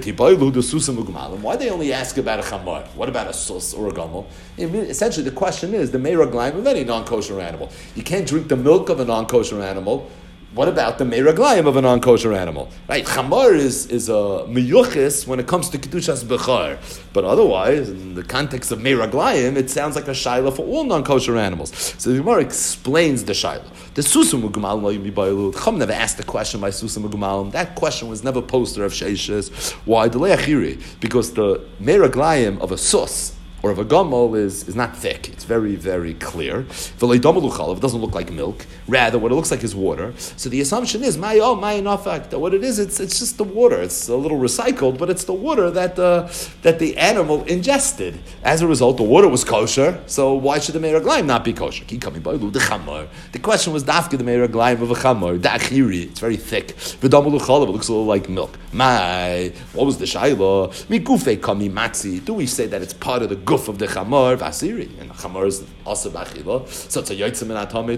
why they only ask about a chamar? What about a sus or a gamel? Essentially, the question is the meraglayim of any non-kosher animal. You can't drink the milk of a non-kosher animal. What about the meraglayim of a non-kosher animal? Right, chamar is a miyuchis when it comes to kedushas bechar, but otherwise, in the context of meraglayim, it sounds like a shaila for all non-kosher animals. So the Gemara explains the shaila. The susum u'gumalim lo yimibaylu. The Chum never asked the question by susum u'gumalim. That question was never posed to Rav Sheishes. Why? The leachiri, because the meraglayim of a sus or of a gamal is not thick. It's very, very clear. It doesn't look like milk. Rather, what it looks like is water. So the assumption is, that what it is, it's just the water. It's a little recycled, but it's the water that the animal ingested. As a result, the water was kosher, so why should the meiraglayim not be kosher? The question was, dafke the meiraglayim of a chamor, da'achiri, it's very thick. It looks a little like milk. What was the shayla? Mikufe kami matzi. Do we say that it's part of the guf of the chamor vasiri, and the chamor is also bachila, so it's a yotzim and atame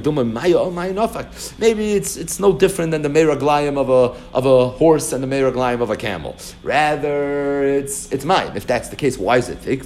tame. Maybe it's no different than the meraglayim of a horse and the meraglayim of a camel. Rather, it's mine. If that's the case, why is it thick?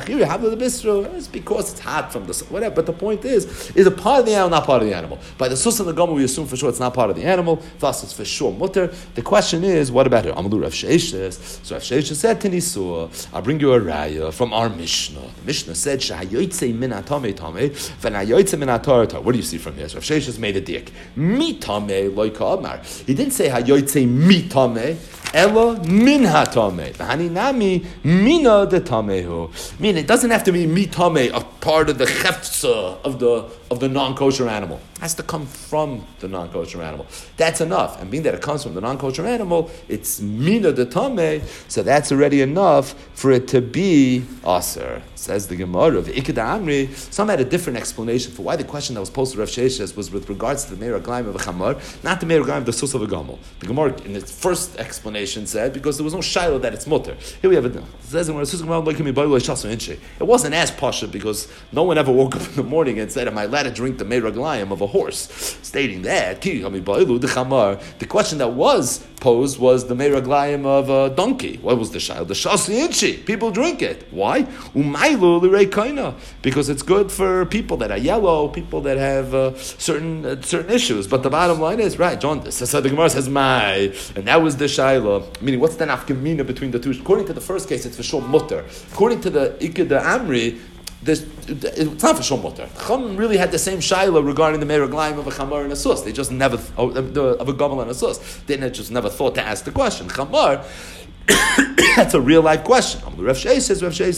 It's because it's hot from the sun, whatever. But the point is it part of the animal, not part of the animal? By the sus and the gomer, we assume for sure it's not part of the animal. Thus, it's for sure mutter. The question is, what about it? Amalu Rav Sheishes. So Rav Sheishes said, "Tenisua, I'll bring you a raya from our Mishnah. The Mishnah said, "Shahayoytze min atame tame, v'nayoytze min atar tar." What do you see from here? So Rav Sheishes made a dik. Mi tame loika amar. He didn't say hayoytze mi tame, ella min hatame. V'hani nami mina de tamehu. Meaning, it doesn't have to be mi tame, a part of the chefza of the non-kosher animal. It has to come from the non-kosher animal. That's enough. And being that it comes from the non-kosher animal, it's mina de tame, so that's already enough for it to be aser. Says the Gemara of Ikeda Amri. Some had a different explanation for why the question that was posed to Rav Sheishes was with regards to the meraglayim of a chamar, not the meraglayim of the sus of a gamel. The Gemara in its first explanation said because there was no shiloh that it's mutter. Here we have it. It says it wasn't as pasha because No one ever woke up in the morning and said, am I allowed to drink the meraglayim of a horse? Stating that, the question that was posed was the meraglayim of a donkey. What was the shayla? The shasi inchi. People drink it. Why? Because it's good for people that are yellow, people that have certain issues. But the bottom line is, right, jaundice. So the Gemara says, and that was the shayla. Meaning, what's the nafkamina between the two? According to the first case, it's for sure mutter. According to the Iked Amri, it's not for sure mutter. Chum really had the same shayla regarding the meraglayim of a chamar and a sus. They just never of a gamal and a sus. They just never thought to ask the question. Chamar, that's a real life question. Rav Shei says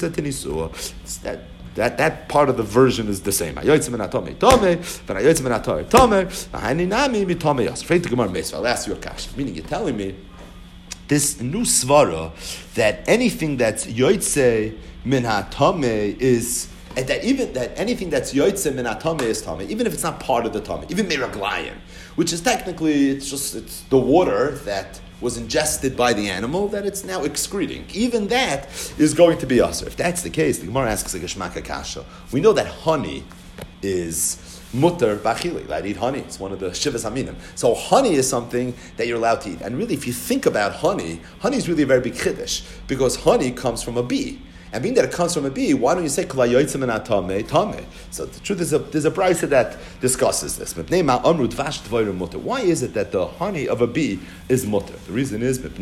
that part of the version is the same. I'll ask you a question. Meaning, you're telling me this new svara that anything that's yoytze min hatame is, and that anything that's yoytze min hatame is tame, even if it's not part of the tame, even meraglayim, which is technically it's the water that was ingested by the animal that it's now excreting. Even that is going to be usher. If that's the case, the Gemara asks a geshmaka kasha. We know that honey is mutter b'achili. Allowed to eat honey. It's one of the shivas aminim. So honey is something that you're allowed to eat. And really, if you think about honey is really a very big chiddush because honey comes from a bee. And being that it comes from a bee, why don't you say kula yotzim and atame tame? So the truth is, there's a brayso that discusses this. Why is it that the honey of a bee is mutter? The reason is the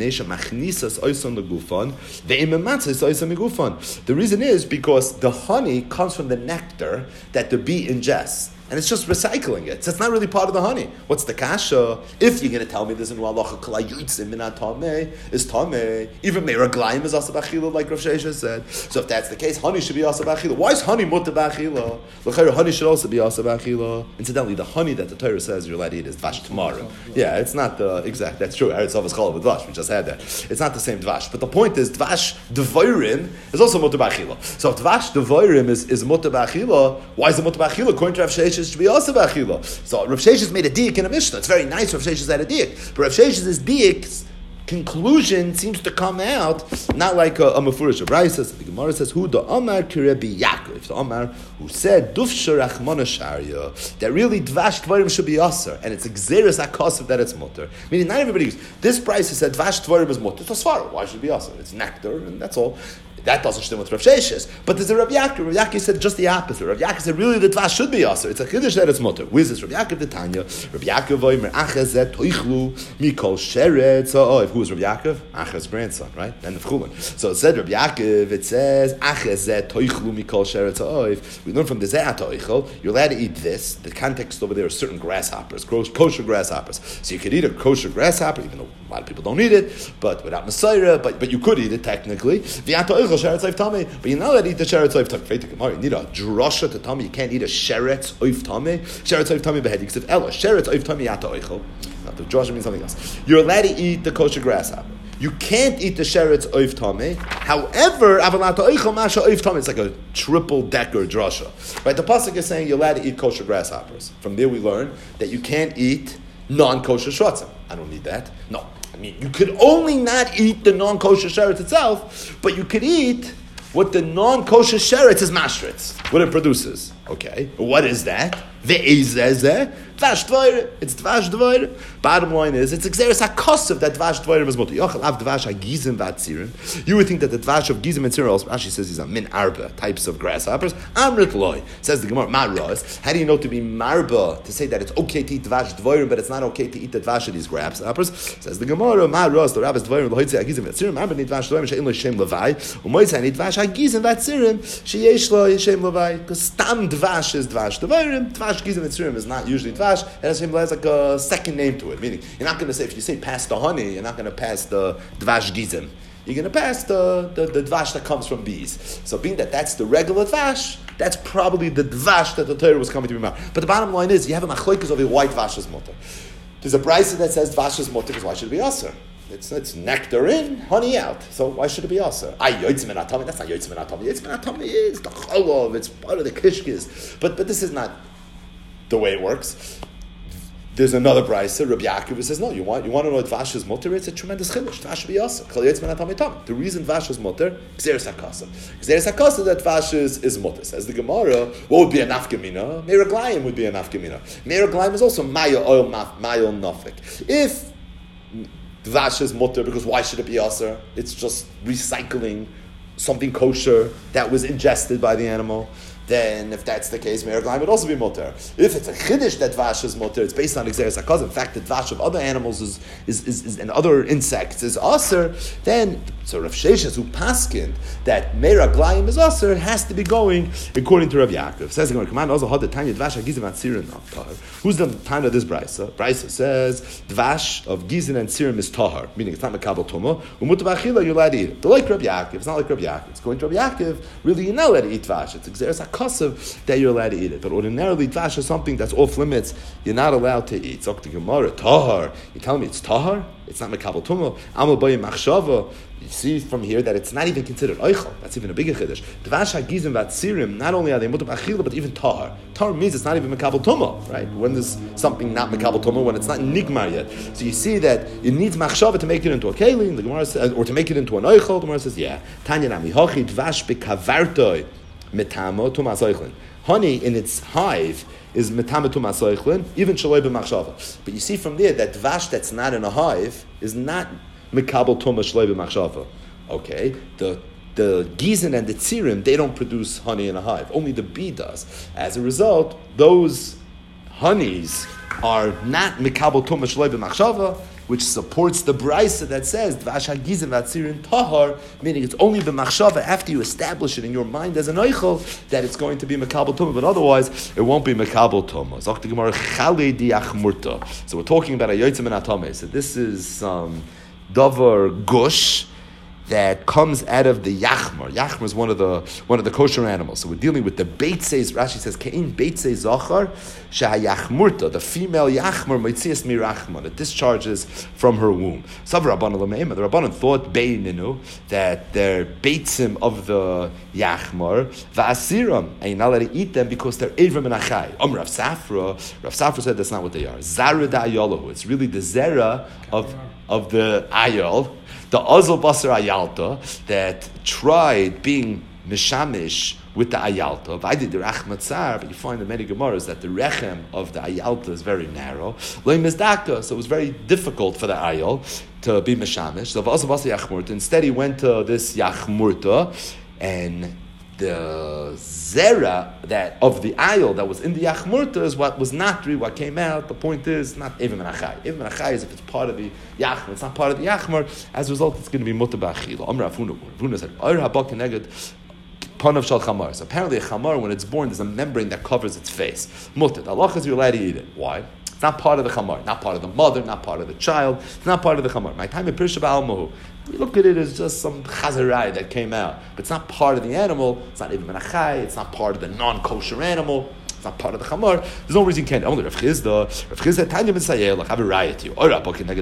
reason is because the honey comes from the nectar that the bee ingests. And it's just recycling it. So it's not really part of the honey. What's the kasha? If you're going to tell me there's in Walacha Kala Yutzim min Tameh is Tameh. Even Meraglayim is Asa B'achila, like Rav Sheisha said. So if that's the case, honey should be Asa B'achila. Why is honey Mutter B'achila? Honey should also be Asa B'achila. Incidentally, the honey that the Torah says you're allowed to eat is Dvash tomorrow. Yeah, it's not the exact. That's true. Eretz Avos Challah with Dvash. We just had that. It's not the same Dvash. But the point is, Dvash Devorim is also Mutter B'achila. So if Dvash Devorim is Mutter B'achila, why is it Mutter B'achila? According to Rav Sheisha, should be also b'achila. So Rav Sheshes made a diak in a Mishnah. It's very nice Rav Sheshes had a diak. But Rav Sheshes' diak's conclusion seems to come out not like a mefurish. Rabbi says, the Gemara says, who the Amar Kirebi Yaakov, the Amar who said Dufsha Rachmana Sharia, that really Dvash Dvarim should be Aser, and it's Xeris Akasav that it's mutter. Meaning not everybody uses this price is said Dvash Dvarim is mutter. It's a svara. Why should it be Aser? It's nectar, and that's all. That doesn't stem with Rav Sheshes. But there's a Rav Yaakov. Rav Yaakov said just the opposite. Rav Yaakov said really the Dvash should be Aser. It's a Chiddush that it's mutter. Who is this? Rav Yaakov the Tanya. Rav Yaakov Oimer Achazet Toichlu Mikol Sheretz. Who is Rav Yaakov? Achaz's grandson, right? And of Chulin. So it said Rav Yaakov, it says Achazet Toichlu Mikol Sheretz. We learn from the Ze'at Toichel, you're allowed to eat this. The context over there is certain grasshoppers, kosher grasshoppers. So you could eat a kosher grasshopper, even though a lot of people don't eat it, but without Messiah, but you could eat it technically. V'at Toichel Sheretz Oif Tameh. But you're not allowed to eat the sheretz oif tameh. You need a drasha to tameh. You can't eat a sheretz oif tameh. Sheretz oif tameh behead. You can say ella sheretz oif tameh yata oichel. Now the drasha means something else. You're allowed to eat the kosher grasshopper. You can't eat the sheretz oif tameh. However, avalata oichel masha oif tameh. It's like a triple decker drasha. Right? The pasuk is saying you're allowed to eat kosher grasshoppers. From there we learn that you can't eat non-kosher shvatzim. I don't need that. No. I mean, you could only not eat the non-kosher sheretz itself, but you could eat what the non-kosher sheretz is mashretz, what it produces. Okay, what is that? Ve'ezezeh, dvash dvair. It's dvash dvair. Bottom line is, it's exeris hakosav that dvash dvair is mutter. Yochel av dvash hagizim vatzirim. You would think that the dvash of gizim and tzirim, Rashi says these are min arba, types of grasshoppers. Amrit loy, says the Gemara, maros. How do you know to be marba, to say that it's okay to eat dvash dvair, but it's not okay to eat the dvash of these grasshoppers? Says the Gemara, maros, the rabbis dvair, lohoitze hagizim vatzirim, arba ni dvash dvair, she'in lo shem levai, umoitze ni dvash hagizim vatzirim, she'yesh lo shem levai, because stam dvash is dvash dvairim, dvash gizim vatzirim is not usually dvash. It has like a second name to it. Meaning, you're not going to say, if you say pass the honey, you're not going to pass the dvash gizim. You're going to pass the dvash that comes from bees. So being that that's the regular dvash, that's probably the dvash that the Torah was coming to be marked. But the bottom line is, you have a machlokes over why dvash is mutter. There's a brayso that says dvash is mutter, because why should it be aser? It's nectar in, honey out. So why should it be aser? Yotzim and atami. That's not yotzim and atami. Yotzim and atami is the cholov. It's part of the kishkis. But this is not the way it works. There's another brisa, Rabbi Yaakov, says, no, you want to know what Dvash is mutter? It's a tremendous chiddush. Dvash should be yasser. The reason Dvash is mutter, Gzeres HaKasa. Gzeres HaKasa that Dvash is mutter. Says the Gemara, what would be a nafkamina? Meir Aglayim would be a nafkamina. Meir Aglayim is also maya oil nafik. If Dvash is mutter, because why should it be yasser? It's just recycling something kosher that was ingested by the animal. Then, if that's the case, Meir Aglayim would also be mutter. If it's a chiddush that Dvash is mutter, it's based on Gzeres HaKasa. In fact, the Dvash of other animals is and other insects is aser. Then, so Rav Sheshes who paskined that Meir Aglayim is aser, it has to be going according to Rav Yaakov. Says the Gemara, also had the Tanya Dvash HaGizim and Tzirin tahar. Who's the Tanya of this brisa? Brisa says Dvash of Gizim and Tzirim is tahar, meaning it's not mekabel tumah. Umutu b'achila, you're allowed to eat it. They're like Rav Yaakov. It's not like Rav Yaakov. It's going to Rav Yaakov. Really, you're not allowed to eat Dvash. It's Gzeres HaKasav that you're allowed to eat it. But ordinarily, Dvash is something that's off limits. You're not allowed to eat. Zok the Gemara, tahar. You telling me it's tahar? It's not mekabel tumah. Amal bayim machshava. You see from here that it's not even considered oichel. That's even a bigger chiddush. Dvash hagizim vatzirim. Not only are they mutab achila, but even tahar. Tahar means it's not even mekabel tumah, right? When there's something not mekabel tumah, when it's not nigmar yet. So you see that it needs machshava to make it into a kelim. The Gemara says, or to make it into an oichel. The Gemara says, yeah. Tanya nami hochi dvash bekavartoi metamo tumas oichlin. Honey in its hive is metama tumas oichlin, even shaloi b'machshava. But you see from there that dvash that's not in a hive is not Mikabel Tumah Shloi b'machshava. Okay, the gizin and the tzirim, they don't produce honey in a hive. Only the bee does. As a result, those honeys are not Mikabel Tumah Shloi b'machshava, which supports the brisa that says Dvash hagizim v'atzirim tahar, meaning it's only b'machshava after you establish it in your mind as an oichel that it's going to be Mikabel Tumah, but otherwise it won't be Mikabel Tumah. Zok the Gemara Chale diachmurta. So we're talking about a yotzim and atame. So this is davar gush that comes out of the yachmar. Yachmar is one of the kosher animals. So we're dealing with the beitzeis. Rashi says kein beitzei zachar shehayachmurta. The female yachmar moitzias mirachman. It discharges from her womb. Sav Rabbanan l'meima. The Rabbanan thought beininu that they're beitzim of the yachmar va'asiram, and you're not allowed to eat them because they're evrim and achai. Rav Safra said that's not what they are. Zara da'ayolahu. It's really the zera of the ayol. The Azal Basar Ayalta that tried being Mishamish with the Ayalta. I did the Rachmatzar, but you find in many Gemaras that the Rechem of the Ayalta is very narrow. Lo Mizdaka, so it was very difficult for the Ayal to be Mishamish. So Azal Basar Yachmurta. Instead, he went to this Yachmurta, and the zera that of the ayil that was in the yachmurta is what was not what came out. The point is not even menachai. Even menachai is if it's part of the yachmur. It's not part of the yachmur. As a result, it's going to be mutar b'achila. Amar Avuna said, "Oir haba keneged panav shal chamar." So apparently, a chamar when it's born, there's a membrane that covers its face. Mutar. The halachas you're allowed to eat it. Why? It's not part of the chamar, not part of the mother, not part of the child. It's not part of the chamar. My time in Pirsha Ba'almahu. We look at it as just some chazarai that came out, but it's not part of the animal. It's not even menachai. It's not part of the non-kosher animal. It's not part of the chamar. There's no reason you can't. Only Rav Chizda, Tanya ben Sayel, have a riot to you. A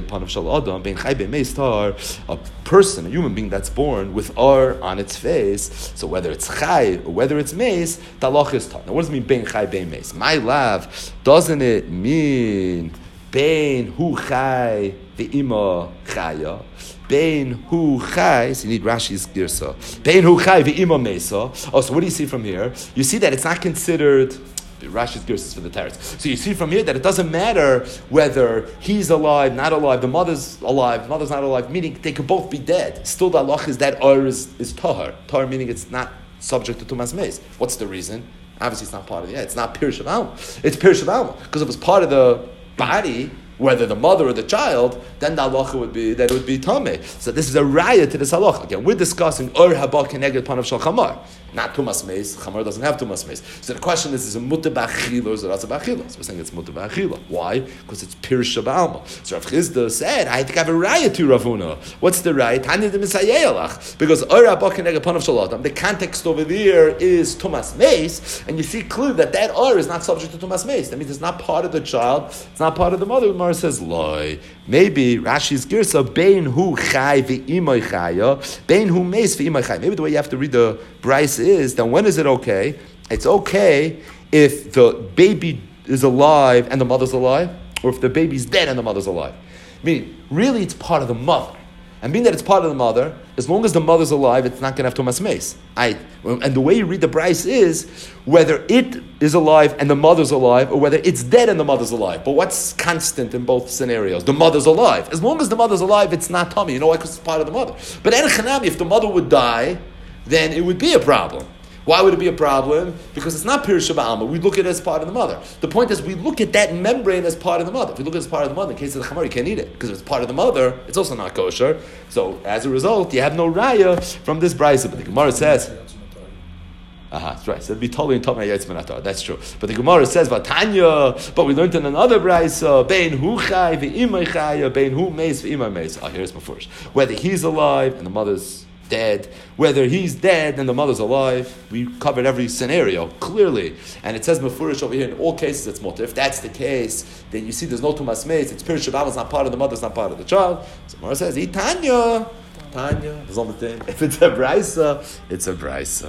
person, a human being that's born with ar on its face, so whether it's chai or whether it's mace, the halach is taught. Now, what does it mean, bein chai, bein mace? My love, doesn't it mean bein hu chai ve'ima chaya? Bein hu chai, so you need Rashi's girsa. Bein hu chai ve'ima mesa. Oh, so what do you see from here? You see that it's not considered. Rashi's girsa is for the terrace. So you see from here that it doesn't matter whether he's alive, not alive, the mother's alive, the mother's not alive, meaning they could both be dead. Still, the halach is that or is tahar. Tahar meaning it's not subject to tumas meis. What's the reason? Obviously, it's not part of the. It's not pirush of alma. It's pirush of alma because if it's part of the body, whether the mother or the child, then the halacha would be that it would be tameh. So this is a raya to this halacha. Again, we're discussing or haba keneged panav shal chamar, not tumas meis. Chamar doesn't have tumas meis. So the question is it mutar b'achila or is it asa b'achila? So we're saying it's mutar b'achila. Why? Because it's pirush b'alma. So Rav Chizda said, I think I have a raya to Ravuna. What's the raya? Tanya de misayelach. Because or haba keneged panav shal adam. The context over there is tumas meis, and you see clearly that or is not subject to tumas meis. That means it's not part of the child. It's not part of the mother. Says loy. Maybe Rashi's girsa bein hu chai ve'imay chaya, bein hu meis ve'imay chai. Maybe the way you have to read the brisa is then when is it okay? It's okay if the baby is alive and the mother's alive, or if the baby's dead and the mother's alive. Meaning, really it's part of the mother. And being that it's part of the mother, as long as the mother's alive, it's not going to have Tumas Meis. And the way you read the Bryce is whether it is alive and the mother's alive, or whether it's dead and the mother's alive. But what's constant in both scenarios? The mother's alive. As long as the mother's alive, it's not tummy. You know why? Because it's part of the mother. But if the mother would die, then it would be a problem. Why would it be a problem? Because it's not Pirush Ba'alma. We look at it as part of the mother. The point is, we look at that membrane as part of the mother. If we look at it as part of the mother, in the case of the Chamor, you can't eat it. Because if it's part of the mother, it's also not kosher. So, as a result, you have no raya from this brisa. But the Gemara says... that's right. So it'd be totally in Tomei Yaitz Menatar. That's true. But the Gemara says, "Vatanya." But we learned in another brisa, "Bein hu chai v'imay chaya, bein hu meis v'imay meis." Here's my first. Whether he's alive and the mother's dead, whether he's dead and the mother's alive, we covered every scenario clearly. And it says mefurish over here in all cases it's mutter. If that's the case, then you see there's no tumas meis. It's Pirush Shabbat, it's not part of the mother, it's not part of the child. So Gemara says, Tanya. There's only thing. If it's a brisa, it's a brisa.